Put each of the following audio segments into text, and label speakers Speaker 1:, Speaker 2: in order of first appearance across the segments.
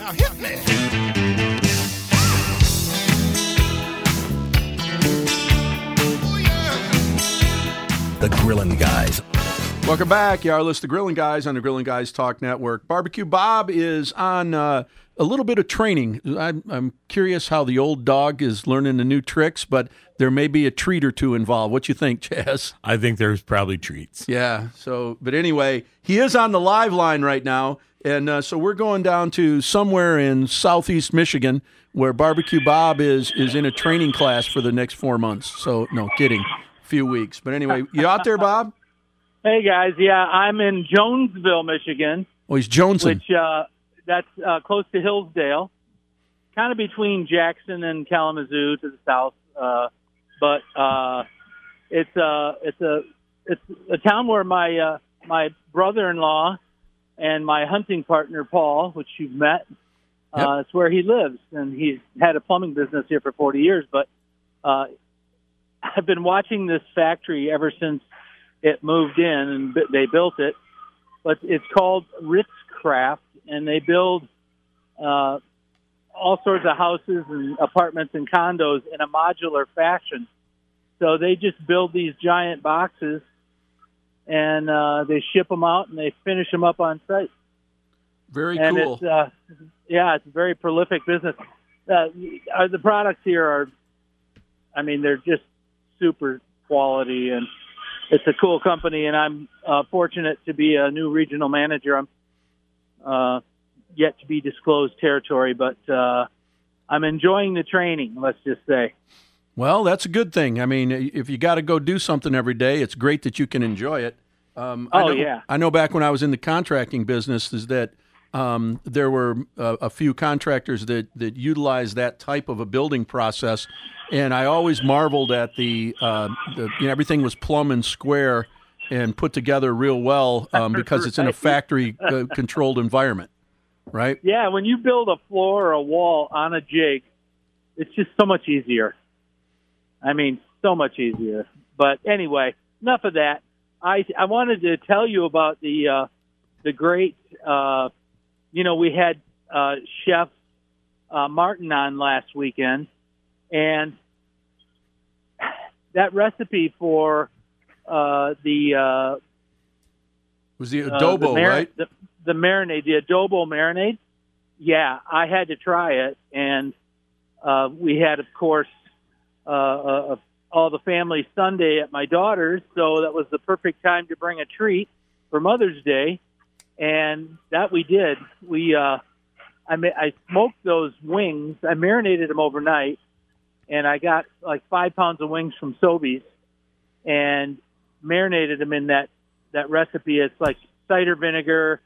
Speaker 1: Now hit me.
Speaker 2: The Grillin' Guys.
Speaker 3: Welcome back. You are listening to Grillin' Guys on the Grillin' Guys Talk Network. Barbecue Bob is on a little bit of training. I'm curious how the old dog is learning the new tricks, but there may be a treat or two involved. What you think, Chaz?
Speaker 4: I think there's probably treats.
Speaker 3: Yeah. But anyway, he is on the live line right now, and so we're going down to somewhere in southeast Michigan where Barbecue Bob is in a training class for the next 4 months. So, no kidding, few weeks. But anyway, you out there, Bob?
Speaker 5: Hey, guys. Yeah, I'm in Jonesville, Michigan.
Speaker 3: Oh, he's Jonesing.
Speaker 5: Which, that's close to Hillsdale, kind of between Jackson and Kalamazoo to the south. But it's a town where my brother-in-law and my hunting partner, Paul, which you've met, it's where he lives. And he's had a plumbing business here for 40 years. But I've been watching this factory ever since it moved in and they built it. But it's called Ritz-Craft, and they build all sorts of houses and apartments and condos in a modular fashion. So they just build these giant boxes, and they ship them out, and they finish them up on site.
Speaker 3: Very
Speaker 5: cool. It's a very prolific business. The products here are, they're just super quality, and it's a cool company, and I'm fortunate to be a new regional manager. I'm yet to be disclosed territory, but I'm enjoying the training, let's just say.
Speaker 3: Well, that's a good thing. I mean, if you got to go do something every day, it's great that you can enjoy it. I know back when I was in the contracting business is that there were a few contractors that utilized that type of a building process, and I always marveled at the everything was plumb and square and put together real well because it's in a factory controlled environment, right?
Speaker 5: Yeah, when you build a floor or a wall on a jig, it's just so much easier. So much easier. But anyway, enough of that. I wanted to tell you about the great. We had Chef Martin on last weekend, and that recipe for
Speaker 3: was the adobo, right?
Speaker 5: The marinade, the adobo marinade. Yeah, I had to try it, and we had, of course, all the family Sunday at my daughter's, so that was the perfect time to bring a treat for Mother's Day, and that we did. I smoked those wings. I marinated them overnight, and I got like 5 pounds of wings from Sobeys and marinated them in that recipe. It's like cider vinegar,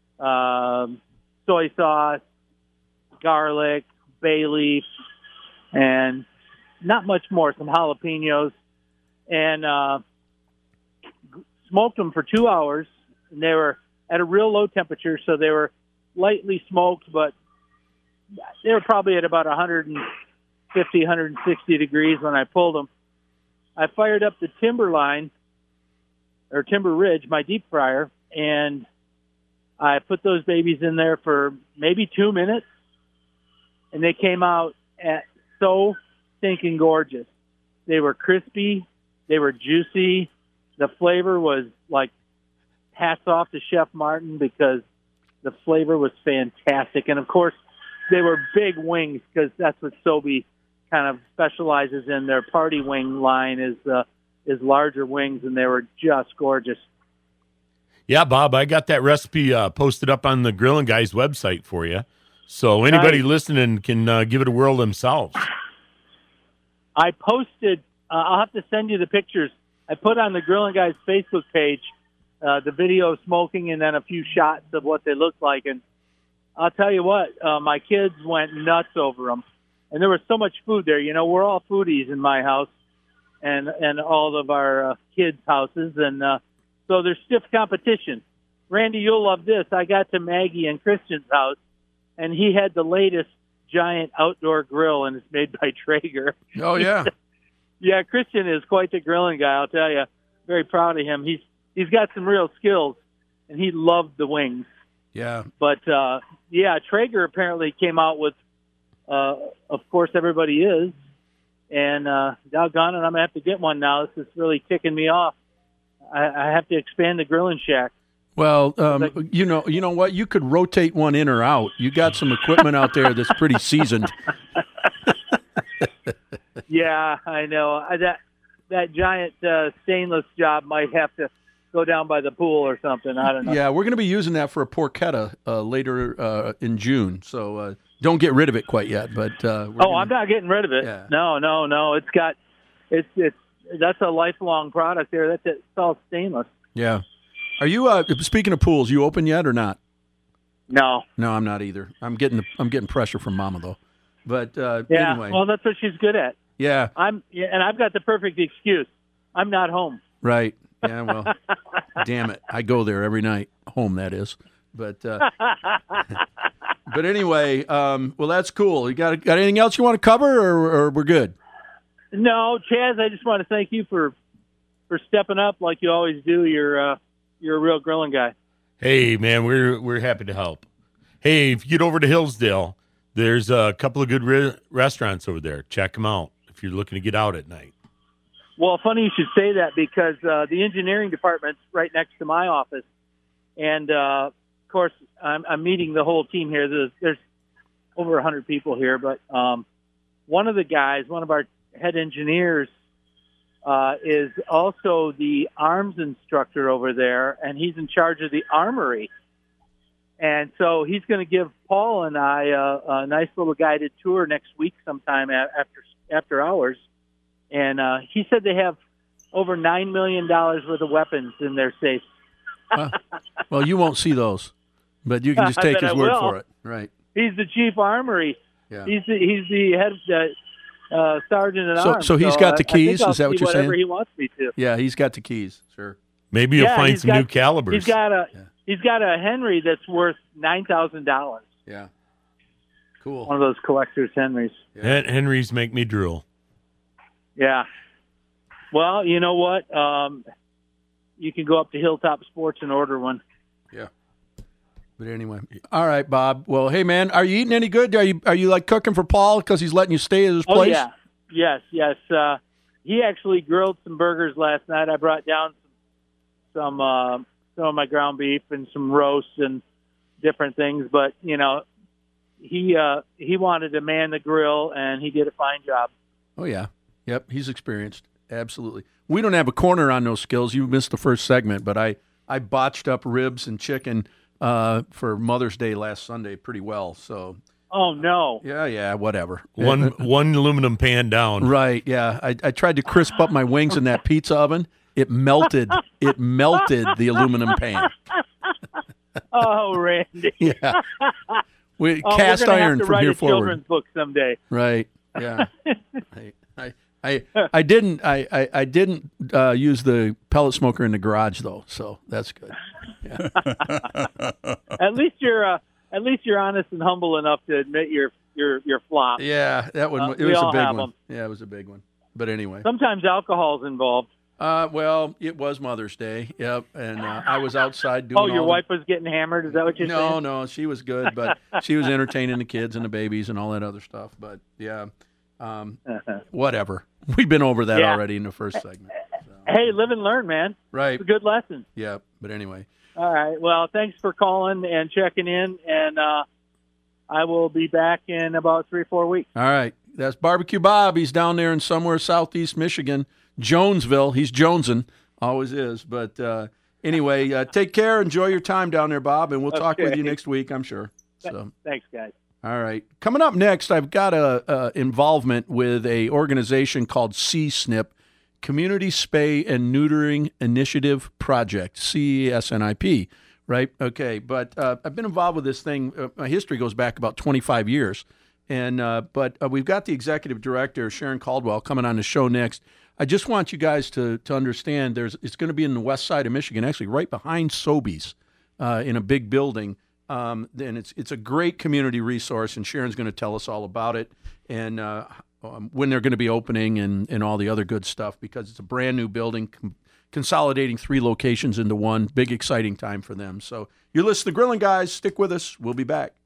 Speaker 5: soy sauce, garlic, bay leaf, and not much more, some jalapenos, and smoked them for 2 hours. And they were at a real low temperature, so they were lightly smoked, but they were probably at about 150, 160 degrees when I pulled them. I fired up the Timber Ridge, my deep fryer, and I put those babies in there for maybe 2 minutes, and they came out so stinking gorgeous. They were crispy. They were juicy. The flavor was like, hats off to Chef Martin because the flavor was fantastic. And, of course, they were big wings because that's what Sobe kind of specializes in. Their party wing line is larger wings, and they were just gorgeous.
Speaker 4: Yeah, Bob, I got that recipe posted up on the Grillin' Guys website for you. So anybody listening can give it a whirl themselves.
Speaker 5: I posted, I'll have to send you the pictures. I put on the Grillin' Guys Facebook page the video of smoking and then a few shots of what they looked like. And I'll tell you what, my kids went nuts over them. And there was so much food there. You know, we're all foodies in my house and all of our kids' houses. And so there's stiff competition. Randy, you'll love this. I got to Maggie and Christian's house, and he had the latest giant outdoor grill, and it's made by Traeger.
Speaker 3: Oh, yeah.
Speaker 5: Yeah, Christian is quite the grilling guy, I'll tell you. Very proud of him. He's got some real skills, and he loved the wings.
Speaker 3: Yeah.
Speaker 5: But, Traeger apparently came out with, of course, everybody is. And doggone it, I'm going to have to get one now. This is really ticking me off. I have to expand the grilling shack.
Speaker 3: Well, you know what? You could rotate one in or out. You got some equipment out there that's pretty seasoned.
Speaker 5: Yeah, I know. That giant stainless job might have to go down by the pool or something. I don't know.
Speaker 3: Yeah, we're going to be using that for a porchetta later in June. So don't get rid of it quite yet. But
Speaker 5: I'm not getting rid of it.
Speaker 3: Yeah.
Speaker 5: No. It's that's a lifelong product there. It's all stainless.
Speaker 3: Yeah. Are you speaking of pools? You open yet or not?
Speaker 5: No,
Speaker 3: I'm not either. I'm getting pressure from Mama though. But
Speaker 5: yeah,
Speaker 3: anyway.
Speaker 5: Well, that's what she's good at.
Speaker 3: Yeah.
Speaker 5: And I've got the perfect excuse. I'm not home.
Speaker 3: Right. Yeah. Well, damn it, I go there every night. Home, that is. But but anyway, well, that's cool. You got anything else you want to cover, or we're good?
Speaker 5: No, Chaz, I just want to thank you for stepping up like you always do. You're a real grilling guy.
Speaker 4: Hey, man, we're happy to help. Hey, if you get over to Hillsdale, there's a couple of good restaurants over there. Check them out if you're looking to get out at night.
Speaker 5: Well, funny you should say that because the engineering department's right next to my office. And, of course, I'm meeting the whole team here. There's over 100 people here. But one of our head engineers, is also the arms instructor over there, and he's in charge of the armory. And so he's going to give Paul and I a nice little guided tour next week sometime after hours. And he said they have over $9 million worth of weapons in their safe.
Speaker 3: Well, you won't see those, but you can just take his word for it. Right.
Speaker 5: He's the chief armory.
Speaker 3: Yeah.
Speaker 5: He's the head sergeant at arms.
Speaker 3: So he's got the keys? Is that what you're saying?
Speaker 5: Whatever he wants me to.
Speaker 3: Yeah, he's got the keys. Sure.
Speaker 4: Maybe you'll find some new calibers.
Speaker 5: He's got a Henry that's worth $9,000.
Speaker 3: Yeah. Cool.
Speaker 5: One of those collector's Henrys.
Speaker 4: Yeah. Henrys make me drool.
Speaker 5: Yeah. Well, you know what? You can go up to Hilltop Sports and order one.
Speaker 3: Yeah. But anyway, all right, Bob. Well, hey, man, are you eating any good? Are you like cooking for Paul because he's letting you stay at his place?
Speaker 5: Oh, yeah. Yes. He actually grilled some burgers last night. I brought down some of my ground beef and some roasts and different things. But, you know, he wanted to man the grill, and he did a fine job.
Speaker 3: Oh, yeah. Yep, he's experienced. Absolutely. We don't have a corner on those skills. You missed the first segment, but I botched up ribs and chicken for Mother's Day last Sunday pretty well. So.
Speaker 5: Oh no.
Speaker 3: Yeah, whatever.
Speaker 4: One aluminum pan down.
Speaker 3: Right. Yeah, I tried to crisp up my wings in that pizza oven. It melted. It melted the aluminum pan.
Speaker 5: Oh, Randy.
Speaker 3: Yeah. Cast iron from here forward. We're going to have to write a
Speaker 5: children's book someday.
Speaker 3: Right. Yeah. I didn't use the pellet smoker in the garage though, so that's good. Yeah.
Speaker 5: At least you're honest and humble enough to admit your flop.
Speaker 3: Yeah, that one. It was a big one. Yeah, it was a big one. But anyway,
Speaker 5: sometimes alcohol's involved.
Speaker 3: Well, it was Mother's Day. Yep, and I was outside doing.
Speaker 5: Oh, your wife was getting hammered. Is that what you're saying?
Speaker 3: No, she was good, but she was entertaining the kids and the babies and all that other stuff. But yeah. Whatever. We've been over that already in the first segment. So.
Speaker 5: Hey, live and learn, man.
Speaker 3: Right.
Speaker 5: It's a good lesson.
Speaker 3: Yeah, but anyway.
Speaker 5: All right. Well, thanks for calling and checking in, and I will be back in about 3 or 4 weeks.
Speaker 3: All right. That's Barbecue Bob. He's down there in somewhere southeast Michigan, Jonesville. He's jonesing. Always is. But anyway, take care. Enjoy your time down there, Bob, and we'll talk with you next week, I'm sure. So.
Speaker 5: Thanks, guys.
Speaker 3: All right. Coming up next, I've got a involvement with a organization called CSNP, Community Spay and Neutering Initiative Project, CSNIP, right? Okay. But I've been involved with this thing. My history goes back about 25 years. But we've got the executive director, Sharon Caldwell, coming on the show next. I just want you guys to understand it's going to be in the west side of Michigan, actually right behind Sobeys in a big building. And it's a great community resource, and Sharon's going to tell us all about it and when they're going to be opening and all the other good stuff, because it's a brand new building, consolidating 3 locations into one. Big, exciting time for them. So you're listening to Grilling Guys. Stick with us. We'll be back.